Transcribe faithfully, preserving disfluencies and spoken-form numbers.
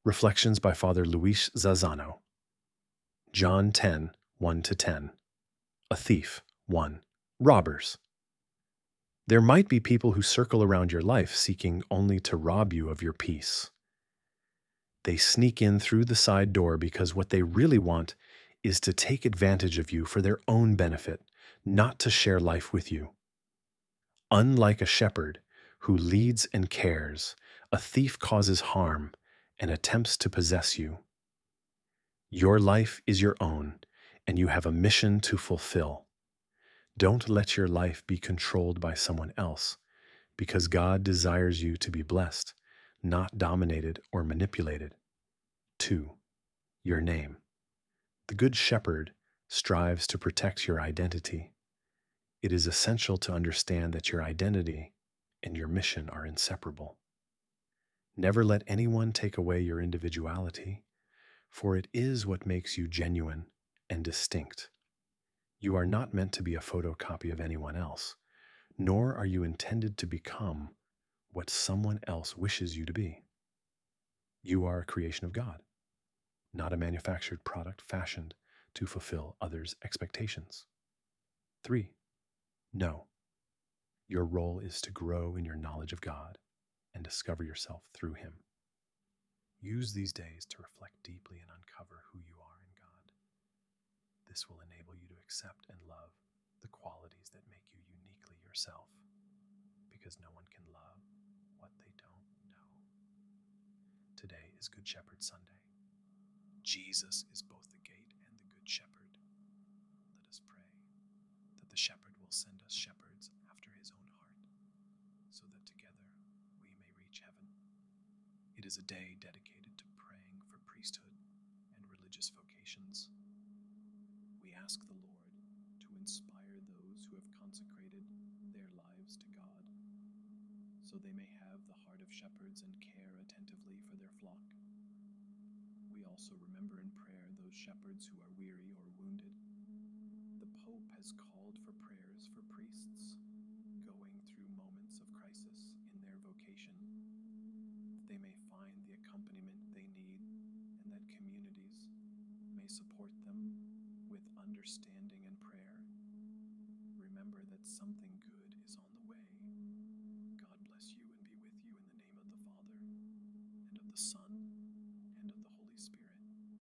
Reflections by Father Luis Zazano. John ten, one to ten. A thief, one. Robbers. There might be people who circle around your life seeking only to rob you of your peace. They sneak in through the side door because what they really want is to take advantage of you for their own benefit, not to share life with you. Unlike a shepherd who leads and cares, a thief causes harm and attempts to possess you. Your life is your own, and you have a mission to fulfill. Don't let your life be controlled by someone else, because God desires you to be blessed, not dominated or manipulated. Two. Your name. The Good Shepherd strives to protect your identity. It is essential to understand that your identity and your mission are inseparable. Never let anyone take away your individuality, for it is what makes you genuine and distinct. You are not meant to be a photocopy of anyone else, nor are you intended to become what someone else wishes you to be. You are a creation of God, not a manufactured product fashioned to fulfill others' expectations. Three. No. Your role is to grow in your knowledge of God and discover yourself through Him. Use these days to reflect deeply and uncover who you are in God. This will enable you to accept and love the qualities that make you uniquely yourself, because no one can love what they don't know. Today is Good Shepherd Sunday. Jesus is both the gate and the Good Shepherd. Let us pray that the Shepherd will send us shepherds after His own heart, so that together we may reach heaven. It is a day dedicated to praying for priesthood and religious vocations. We ask the Lord to inspire those who have consecrated their lives to God, so they may have the heart of shepherds and care attentively for their flock. We also remember in prayer those shepherds who are weary or wounded. The Pope has called for prayers for priests going through moments of crisis in their vocation, that they may find the accompaniment they need, and that communities may support them with understanding and prayer. Remember that something good is on the way. God bless you and be with you in the name of the Father, and of the Son,